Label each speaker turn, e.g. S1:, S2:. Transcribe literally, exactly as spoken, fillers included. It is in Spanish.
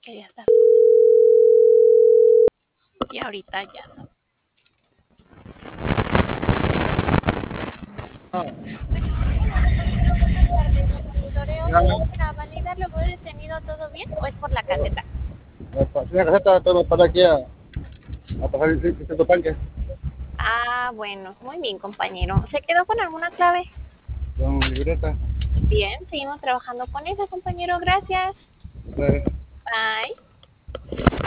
S1: quería estar. Y ahorita ya no.
S2: Ah,
S1: Monitoreo
S2: dígame,
S1: para validar luego detenido, ¿todo bien? ¿O es por la caseta?
S2: me pasé la caseta, pero para aquí a, a pasar el Cristo Panque
S1: Ah, bueno, muy bien, compañero. ¿Se quedó con alguna clave?
S2: con libreta.
S1: Bien, seguimos trabajando con eso, compañero. Gracias.
S2: Eh,
S1: Bye.